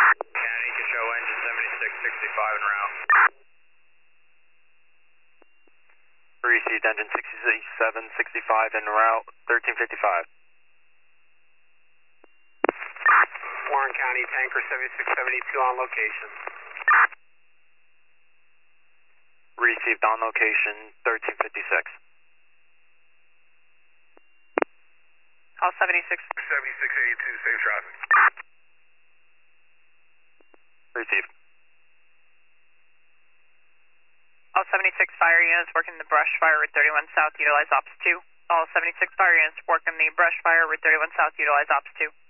County to show engine 7665 en route. Received engine 6765 en route, 1355. Warren County, tanker 7672 on location. Received on location, 1356. Call 76. 7682, same traffic. Received. All 76 fire units working the brush fire with 31 South, utilize Ops 2. All 76 fire units working the brush fire with 31 South, utilize Ops 2.